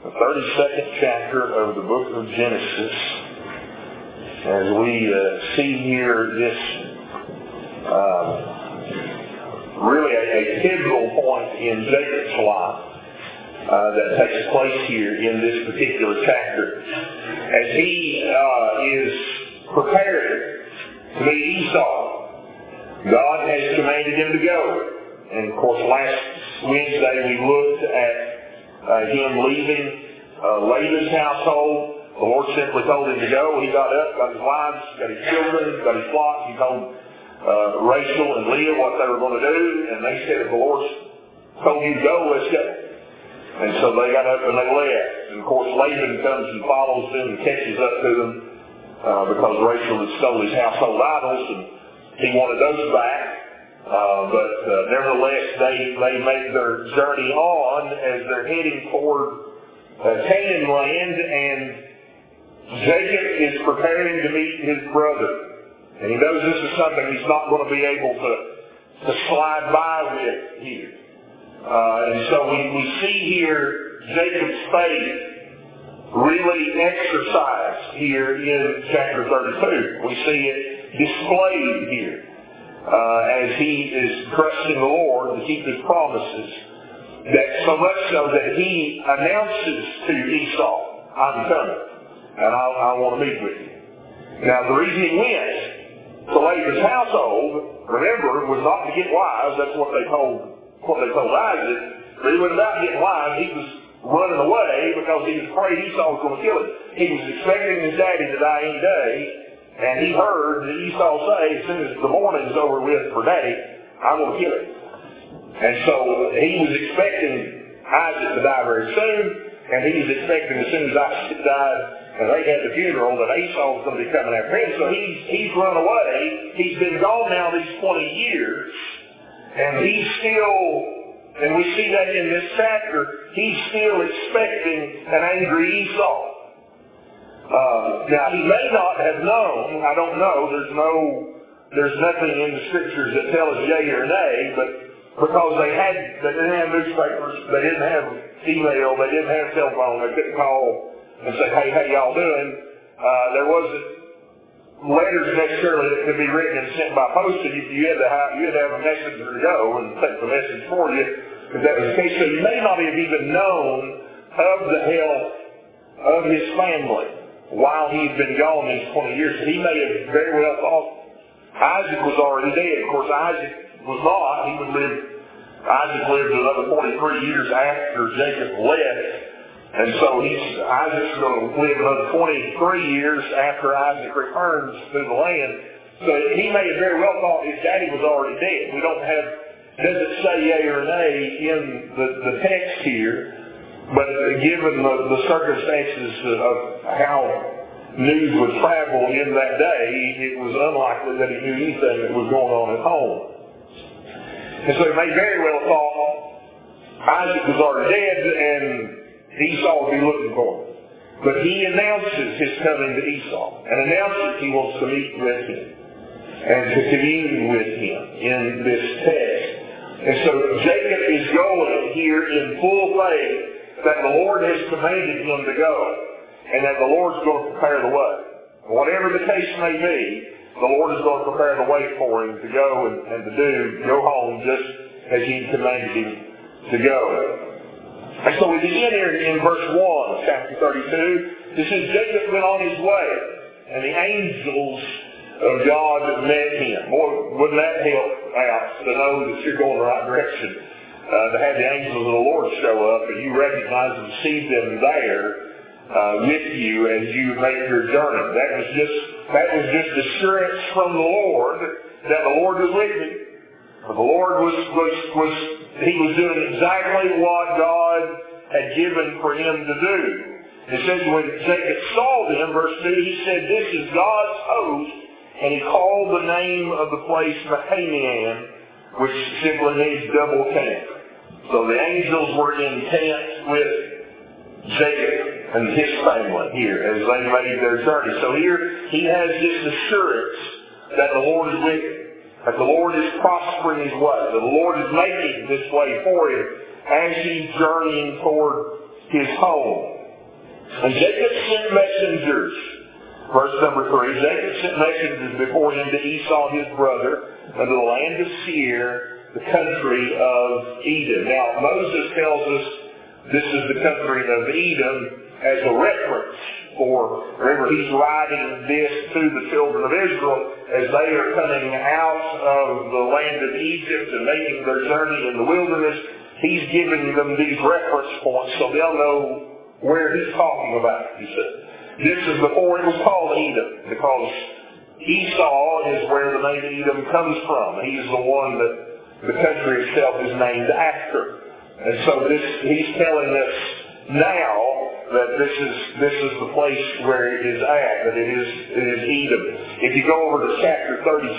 the 32nd chapter of the book of Genesis, as we see here this really a pivotal point in Jacob's life that takes place here in this particular chapter. As he is preparing to meet Esau, God has commanded him to go. And of course, last Wednesday we looked at him leaving Laban's household. The Lord simply told him to go. He got up, got his wives, got his children, got his flock. He told Rachel and Leah what they were going to do, and they said, if the Lord told you to go, let's go. And so they got up and they left. And of course, Laban comes and follows them and catches up to them because Rachel had stole his household idols, and he wanted those back. But nevertheless, they make their journey on as they're heading toward Canaan land, and Jacob is preparing to meet his brother. And he knows this is something he's not going to be able to slide by with here. And so we see here Jacob's faith really exercised here in chapter 32. We see it displayed here as he is trusting the Lord to keep his promises. That so much so that he announces to Esau, I'm coming, and I want to meet with you. Now the reason he went to Laban's household, remember, was not to get wives. That's what they told Isaac. But he wasn't about getting wives. He was running away because he was afraid Esau was going to kill him. He was expecting his daddy to die any day, and he heard that Esau say, as soon as the morning's over with for daddy, I'm going to kill him. And so he was expecting Isaac to die very soon, and he was expecting as soon as Isaac died, and they had the funeral, that Esau was going to be coming after him. So he's run away. He's been gone now these 20 years, and he's still, and we see that in this chapter, he's still expecting an angry Esau. Now he may not have known, I don't know, there's nothing in the scriptures that tells yea or nay, but because they didn't have newspapers, they didn't have email, they didn't have cell phone, they couldn't call and say, hey, how y'all doing? There wasn't letters necessarily that could be written and sent by postage. You had to have a messenger to go and take the message for you, if that was the case. So you may not have even known of the health of his family while he'd been gone these 20 years. So he may have very well thought Isaac was already dead. Of course, Isaac was not. Isaac lived another 43 years after Jacob left. And so Isaac's going to live another 23 years after Isaac returns to the land. So he may have very well thought his daddy was already dead. We don't have, doesn't say yea or nay in the text here, but given the circumstances of how news would travel in that day, it was unlikely that he knew anything that was going on at home. And so he may very well thought Isaac was already dead and Esau would be looking for him. But he announces his coming to Esau and announces he wants to meet with him and to commune with him in this text. And so Jacob is going here in full faith that the Lord has commanded him to go and that the Lord's going to prepare the way. Whatever the case may be, the Lord is going to prepare the way for him to go and to go home just as he commanded him to go. And so we begin here in verse 1 of chapter 32. It says, Jacob went on his way, and the angels of God met him. Boy, wouldn't that help out to know that you're going the right direction? To have the angels of the Lord show up, and you recognize and see them there with you as you make your journey. That was just assurance from the Lord that the Lord was with me. The Lord he was doing exactly what God had given for him to do. It says when Jacob saw them, verse 2, he said, this is God's host, and he called the name of the place Mahanaim, which simply means double camp. So the angels were in camp with Jacob and his family here as they made their journey. So here he has this assurance that the Lord is with him, that the Lord is prospering his way, that the Lord is making this way for him as he's journeying toward his home. And Jacob sent messengers. Verse number 3, Jacob sent messengers before him to Esau his brother, unto the land of Seir, the country of Edom. Now, Moses tells us this is the country of Edom as a reference for, remember, he's writing this to the children of Israel as they are coming out of the land of Egypt and making their journey in the wilderness. He's giving them these reference points so they'll know where he's talking about, you see. This is before it was called Edom, because Esau is where the name Edom comes from. He's the one that the country itself is named after. And so he's telling us now that this is the place where it is at, that it is Edom. If you go over to chapter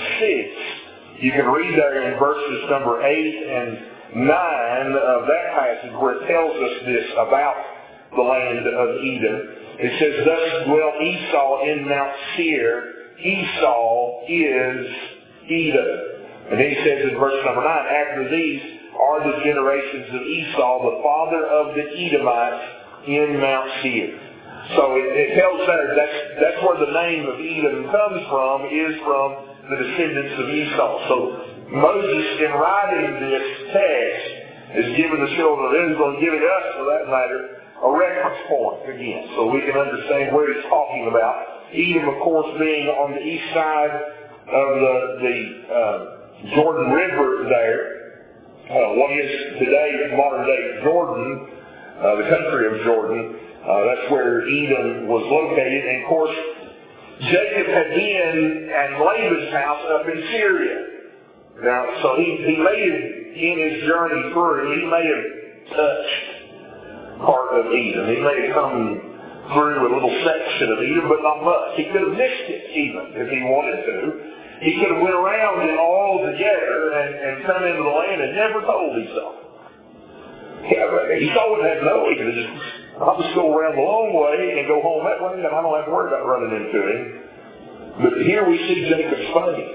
36, you can read there in verses number 8 and 9 of that passage where it tells us this about the land of Edom. It says, thus dwelt Esau in Mount Seir. Esau is Edom. And then he says in verse number 9, after these are the generations of Esau, the father of the Edomites in Mount Seir. So it tells there that's where the name of Edom comes from, is from the descendants of Esau. So Moses, in writing this text, is giving the children of Israel, and giving us, for that matter, a reference point again, so we can understand where he's talking about. Edom, of course, being on the east side of the Jordan River there, what is today modern-day Jordan, the country of Jordan. That's where Edom was located. And, of course, Jacob had been at Laban's house up in Syria. Now, so he may have, in his journey through, he may have touched part of Edom. He may have come through a little section of Edom, but not much. He could have missed it even if he wanted to. He could have went around it all together and come into the land and never told Esau. Yeah, but Esau wouldn't have known. He could have I'll just go around the long way and go home that way, and I don't have to worry about running into him. But here we see Jacob's faith.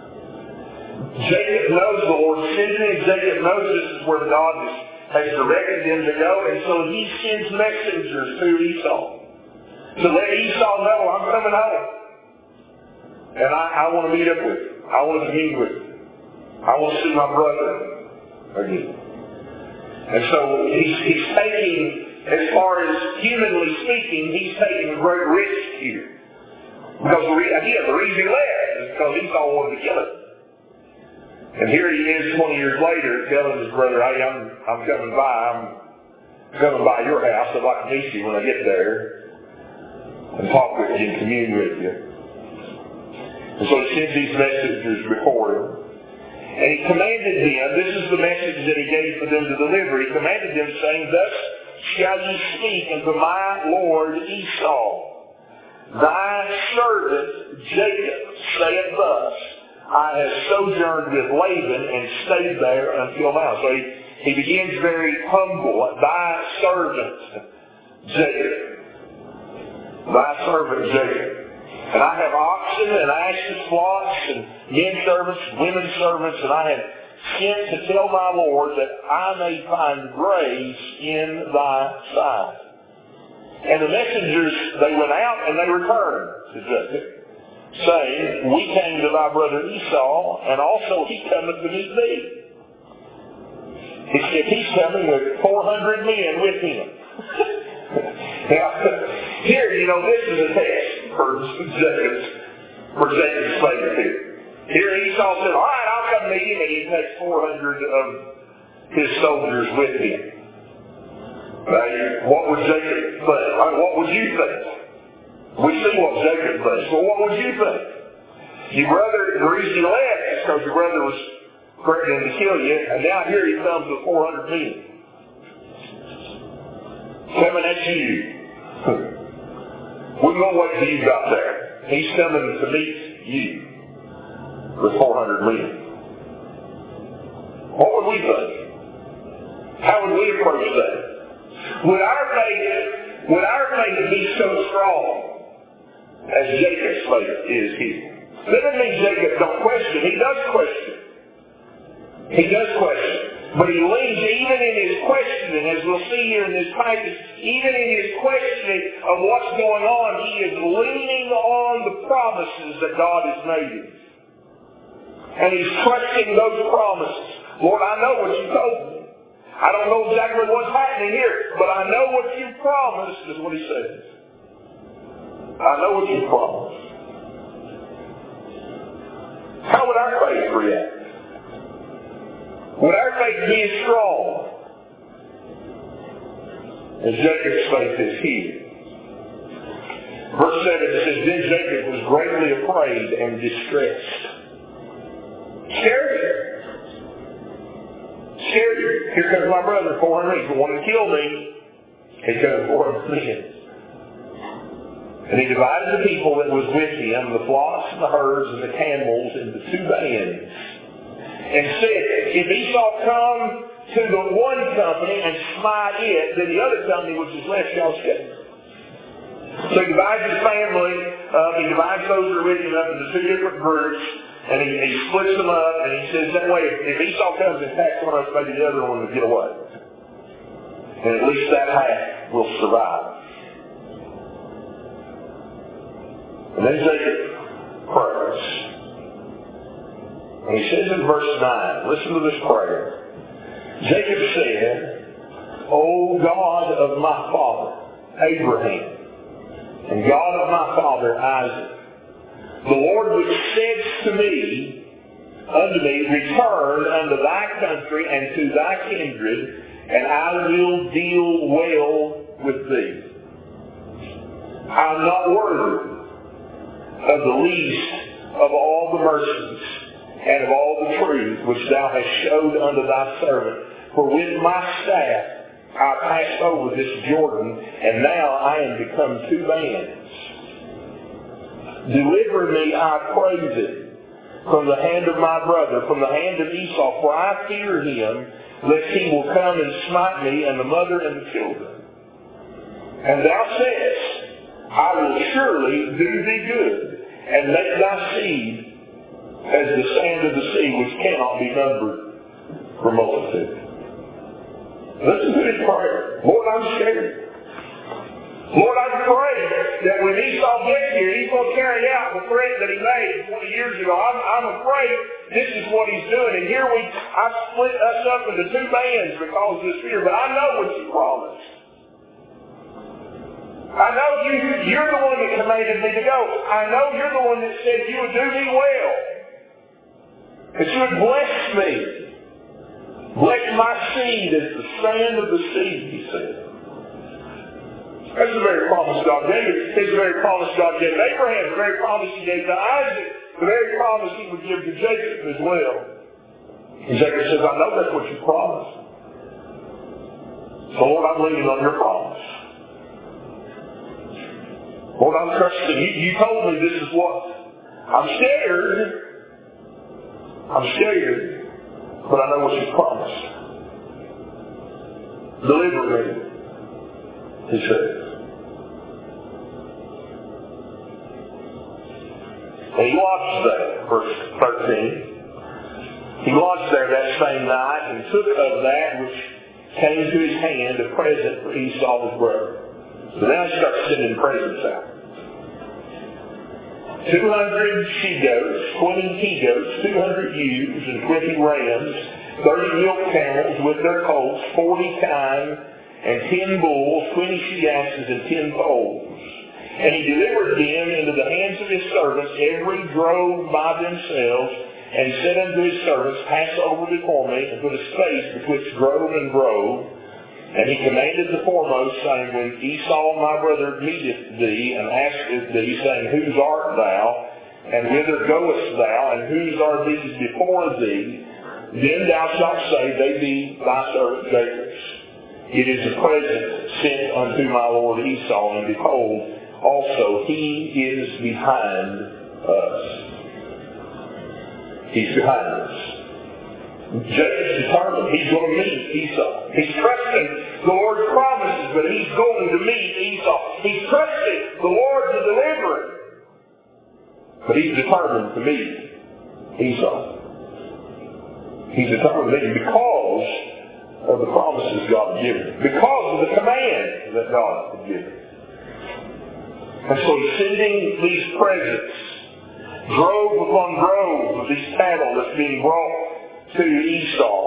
Jacob knows the Lord sends him. Jacob knows this is where God has directed him to go, and so he sends messengers to Esau to let Esau know, I'm coming home. And I want to meet up with you. I want to meet with you. I want to see my brother again. And so he's taking, as far as humanly speaking, he's taking a great risk here. Because again, the reason he left is because Esau wanted to kill him. And here he is 20 years later telling his brother, hey, I'm coming by. I'm coming by your house. I'd like to meet you when I get there and talk with you and commune with you. And so he sends these messengers before him. And he commanded them, this is the message that he gave for them to deliver. He commanded them, saying, thus shall ye speak unto my lord Esau. Thy servant Jacob saith thus, I have sojourned with Laban and stayed there until now. So he begins very humble. Thy servant Jacob. Thy servant Jacob. And I have oxen and asses, flocks, and men servants, women servants, and I have sent to tell my Lord that I may find grace in thy sight. And the messengers, they went out and they returned to Jacob, saying, we came to thy brother Esau, and also he cometh to meet thee. He's coming with 400 men with him. Now, here, this is a test for Jacob's faith here. Here Esau said, all right, I'll come meet him, and he takes 400 of his soldiers with him. What would Jacob think? What would you think? We see what Jacob thinks. Well, what would you think? Your brother, the reason you left is because your brother was threatening to kill you, and now here he comes with 400 men. Coming at you. We're going to wait till you got there. He's coming to meet you with 400 men. What would we think? How would we approach that? Would our faith be so strong as Jacob's faith is here? That doesn't mean Jacob don't question. He does question. He does question. But he leans, even in his questioning, as we'll see here in this passage, even in his questioning of what's going on, he is leaning on the promises that God has made him. And he's trusting those promises. Lord, I know what you told me. I don't know exactly what's happening here, but I know what you promised, is what he says. I know what you promised. How would our faith react? Would our faith be as strong as Jacob's faith is here? Verse 7 says, Then Jacob was greatly afraid and distressed. Scared. Here comes my brother, 400. He's wanting to kill me. He comes 400 men. And he divided the people that was with him, the flocks and the herds and the camels, into 2 bands. And said, if Esau come to the one company and smite it, then the other company which is left shall escape. So he divides his family, he divides those that are with him up into 2 different groups, and he splits them up, and he says, that way, if Esau comes and attacks one of us, maybe the other one will get away. And at least that half will survive. And then Jacob prays. And he says in verse 9, listen to this prayer. Jacob said, O God of my father, Abraham, and God of my father, Isaac, the Lord which said unto me, return unto thy country and to thy kindred, and I will deal well with thee. I am not worthy of the least of all the mercies and of all the truth which thou hast showed unto thy servant. For with my staff I passed over this Jordan, and now I am become 2 bands. Deliver me, I pray thee, from the hand of my brother, from the hand of Esau, for I fear him, lest he will come and smite me, and the mother and the children. And thou sayest, I will surely do thee good, and make thy seed as the sand of the sea, which cannot be numbered for multitude. Listen to his prayer. Lord, I'm scared. Lord, I pray that when Esau gets here, he's going to carry out the threat that he made 20 years ago. I'm afraid this is what he's doing. And here I split us up into 2 bands because of this fear. But I know what you promised. I know you're the one that commanded me to go. I know you're the one that said you would do me well. That you would bless me. Bless my seed as the sand of the sea, he said. That's the very promise God gave. It's the very promise God gave Abraham, the very promise he gave to Isaac, the very promise he would give to Jacob as well. And Jacob says, I know that's what you promised. So Lord, I'm leaning on your promise. Lord, I'm trusting you. You told me this is what. I'm scared, but I know what you promised. Deliver me, he said. And he lodged there, verse 13. He lodged there that same night and took of that which came to his hand a present for Esau his brother. So now he starts sending presents out. 200 she-goats, 20 he-goats, 200 ewes, and 20 rams, 30 milk camels with their colts, 40 kine, and 10 bulls, 20 she-asses, and 10 foals. And he delivered them into the hands of his servants, every drove by themselves, and said unto his servants, Pass over before me, and put a space betwixt grove and grove. And he commanded the foremost, saying, When Esau my brother meeteth thee, and asketh thee, saying, Whose art thou? And whither goest thou? And whose are these before thee? Then thou shalt say, They be thy servant Jacob's. It is a present sent unto my lord Esau, and behold, also he is behind us. He's behind us. Jacob's determined. He's going to meet Esau. He's trusting the Lord's promises, but he's going to meet Esau. He's trusting the Lord to deliver him, but he's determined to meet Esau. He's determined to meet him because of the promises God had given him, because of the command that God had given him. And so he's sending these presents, drove upon drove of these cattle that's being brought to Esau.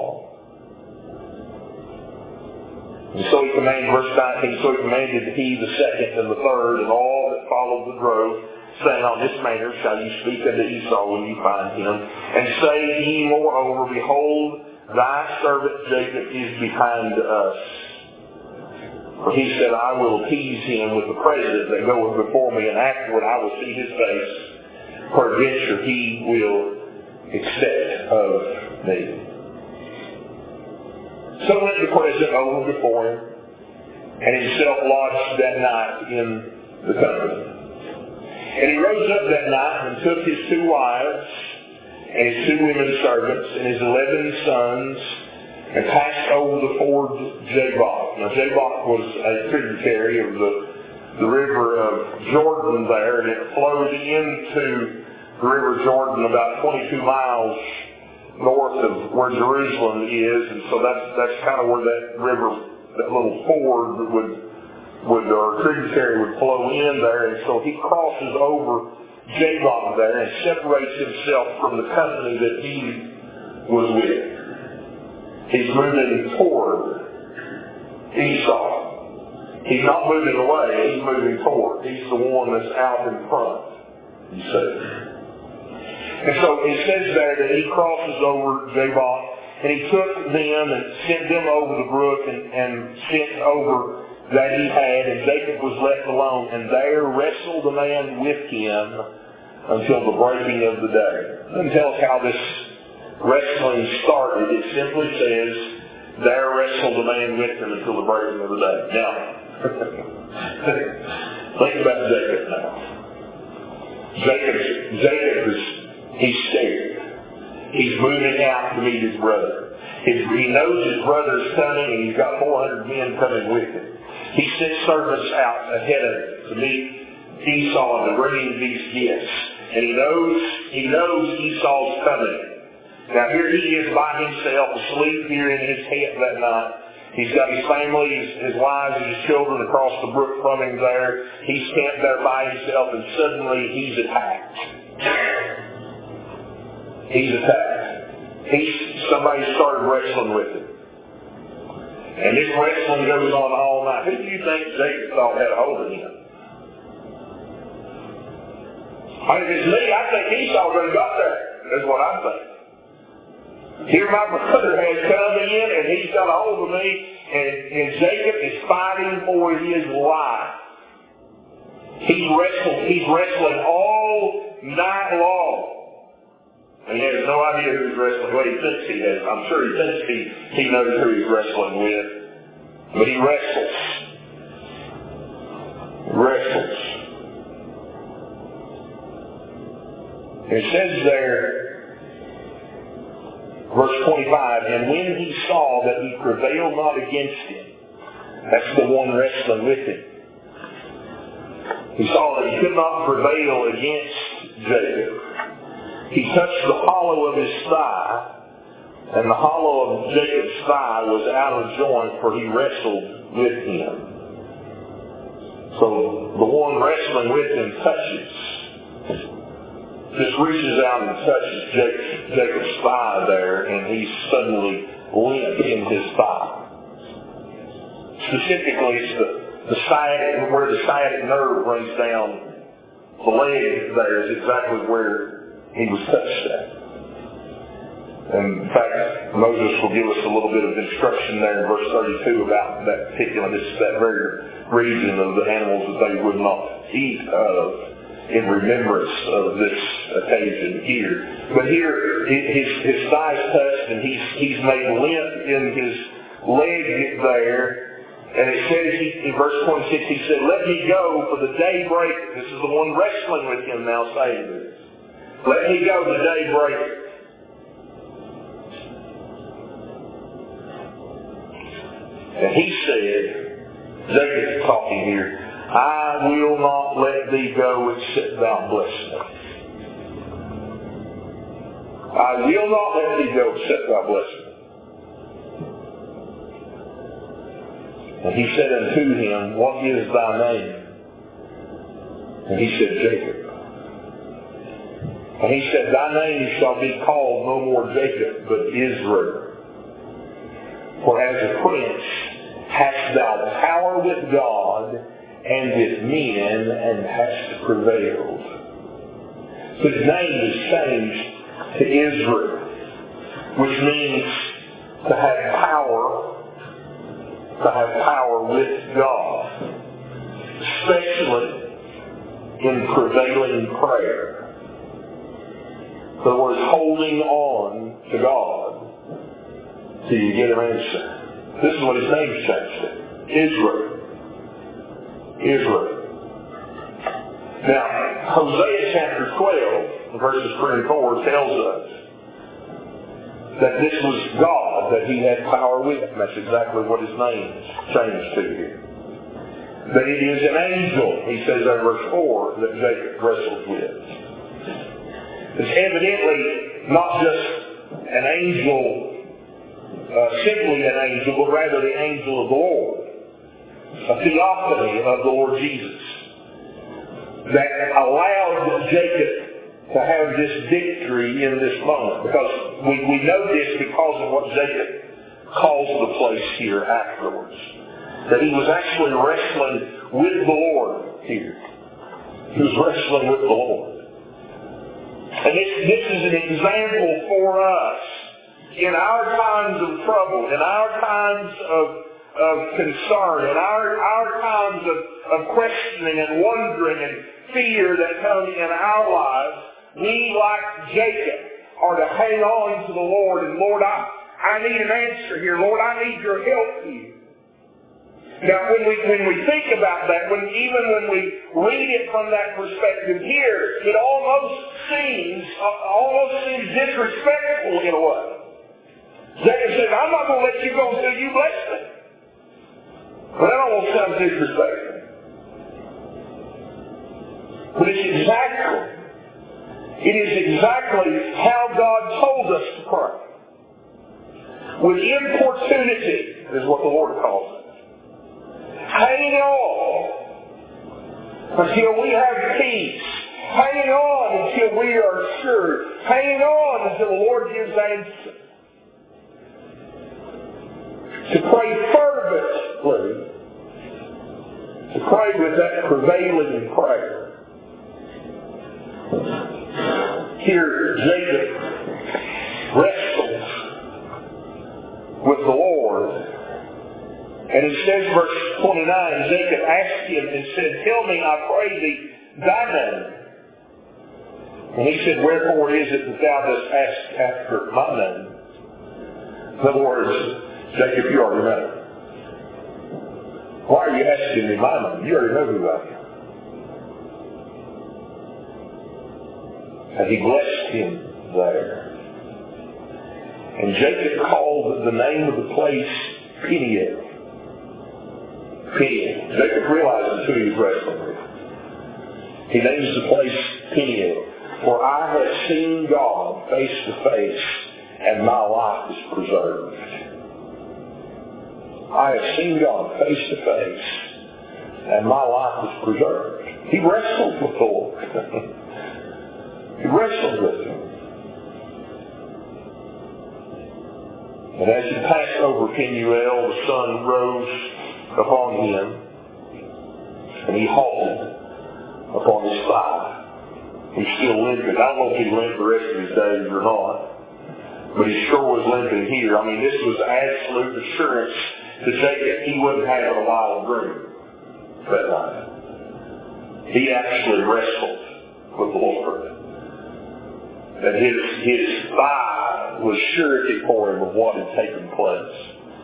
And so he commanded, verse 19, so he commanded he, the second and the third, and all that followed the drove, saying, on this manner shall you speak unto Esau when you find him, and say ye moreover, behold, thy servant Jacob is behind us. For he said, I will appease him with the praises that goeth before me, and afterward I will see his face. Peradventure he will accept of me. So went the present over before him, and himself lodged that night in the company. And he rose up that night and took his 2 wives and his 2 women servants and his 11 sons and passed over the ford Jabbok. Now Jabbok was a tributary of the river of Jordan there, and it flowed into the river Jordan about 22 miles north of where Jerusalem is, and so that's kind of where that river, that little ford or tributary would flow in there, and so he crosses over Jabbok there and separates himself from the company that he was with. He's moving toward Esau. He's not moving away, he's moving toward. He's the one that's out in front, you see. And so it says there that he crosses over Jabbok, and he took them and sent them over the brook and sent over that he had, and Jacob was left alone, and there wrestled a man with him until the breaking of the day. It doesn't tell us how this wrestling started. It simply says, there wrestled a man with him until the breaking of the day. Now, think about Jacob now. Jacob he's scared. He's moving out to meet his brother. He knows his brother's coming, and he's got 400 men coming with him. He sent servants out ahead of him to meet Esau and to bring him these gifts. And he knows Esau's coming. Now here he is by himself, asleep here in his tent that night. He's got his family, his wives, and his children across the brook from him there. He's camped there by himself, and suddenly he's attacked. He's attacked. Somebody started wrestling with him. And this wrestling goes on all night. Who do you think Jacob thought had a hold of him? If it's me, I think Esau would have got there. That's what I think. Here my brother has come in, and he's got a hold of me, and Jacob is fighting for his life. He's wrestling all night long. And he has no idea who he's wrestling with. He thinks he has. I'm sure he thinks he knows who he's wrestling with. But he wrestles. It says there, verse 25, and when he saw that he prevailed not against him, that's the one wrestling with him. He saw that he could not prevail against Jacob. He touched the hollow of his thigh, and the hollow of Jacob's thigh was out of joint, for he wrestled with him. So the one wrestling with him just reaches out and touches Jacob's thigh there, and he's suddenly limp in his thigh. Specifically, it's the sciatic, where the sciatic nerve runs down the leg there is exactly where he was touched at. And in fact, Moses will give us a little bit of instruction there in verse 32 about that very region of the animals that they would not eat of in remembrance of this occasion here. But here, his thighs touched, and he's made limp in his leg there. And it says, in verse 26, he said, let me go, for the day breaketh. This is the one wrestling with him now saying this. Let me go, the day breaketh. And he said, Jacob talking here, I will not let thee go except thou bless me. I will not let thee go except thou bless me. And he said unto him, what is thy name? And he said, Jacob. And he said, thy name shall be called no more Jacob, but Israel. For as a prince hast thou power with God and with men, and hast prevailed. So his name is changed to Israel, which means to have power with God, especially in prevailing prayer. In other words, holding on to God till you get an answer. This is what his name's changed to. Israel. Israel. Now, Hosea chapter 12, verses 3 and 4 tells us that this was God that he had power with. And that's exactly what his name changed to here. That it is an angel, he says in verse 4, that Jacob wrestled with. It's evidently not just an angel, simply an angel, but rather the angel of the Lord. A theophany of the Lord Jesus that allowed Jacob to have this victory in this moment. Because we know this because of what Jacob calls the place here afterwards. That he was actually wrestling with the Lord here. He was wrestling with the Lord. And this is an example for us in our times of trouble, in our times of concern, in our times of questioning and wondering and fear that comes in our lives. We, like Jacob, are to hang on to the Lord. And Lord, I need an answer here. Lord, I need your help here. Now, when we think about that, even when we read it from that perspective here, it almost seems disrespectful in a way. Jacob says, I'm not going to let you go until you bless me. Well, that almost sounds disrespectful. But it is exactly how God told us to pray. With importunity is what the Lord calls it. Hanging on until we have peace. Hanging on until we are assured. Hanging on until the Lord gives answer. To pray fervently. To pray with that prevailing prayer. Here, Jacob wrestles with the Lord. And it says, verse 29, Jacob asked him and said, tell me, I pray thee, thy name. And he said, wherefore is it that thou dost ask after my name? In other words, Jacob, you already know. Why are you asking me my name? You already know who I am. And he blessed him there. And Jacob called the name of the place Peniel. Peniel. Jacob realizes who he's wrestling with. He names the place Peniel. For I have seen God face to face, and my life is preserved. I have seen God face to face, and my life is preserved. He wrestled with the Lord. He wrestled with him. And as he passed over Peniel, the sun rose upon him, and he halted upon his thigh. He's still limping. I don't know if he limped the rest of his days or not, but he sure was limping here. I mean, this was absolute assurance to Jacob he wouldn't have a wild dream that night. He actually wrestled with the Lord. And his thigh was surety for him of what had taken place.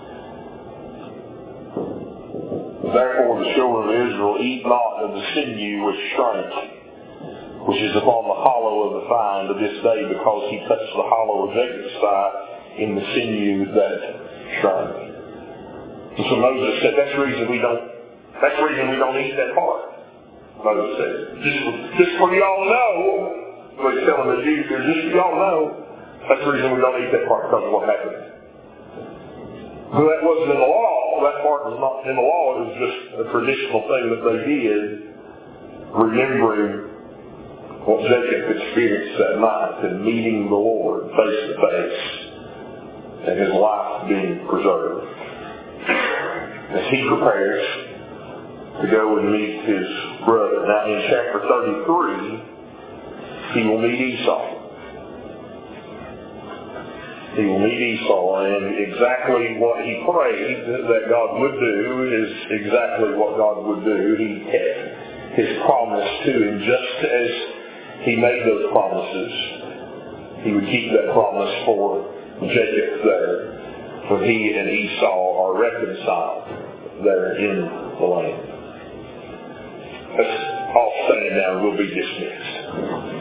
Therefore the children of Israel eat not of the sinew which shrank, which is upon the hollow of the thigh unto this day, because he touched the hollow of Jacob's thigh in the sinew that shrank. And so Moses said, that's the reason we don't eat that part. Moses said, just for y'all know, what he's telling the Jews here, just so y'all know, That's the reason we don't eat that part, because of what happened. But that wasn't in the law. That part was not in the law. It was just a traditional thing that they did, remembering what Jacob experienced that night and meeting the Lord face to face and his life being preserved. As he prepares to go and meet his brother. Now in chapter 33, he will meet Esau. He will meet Esau, and exactly what he prayed that God would do is exactly what God would do. He kept his promise to him, just as he made those promises. He would keep that promise for Jacob there, when he and Esau are reconciled there in the land. Let's all stand down, we'll be dismissed.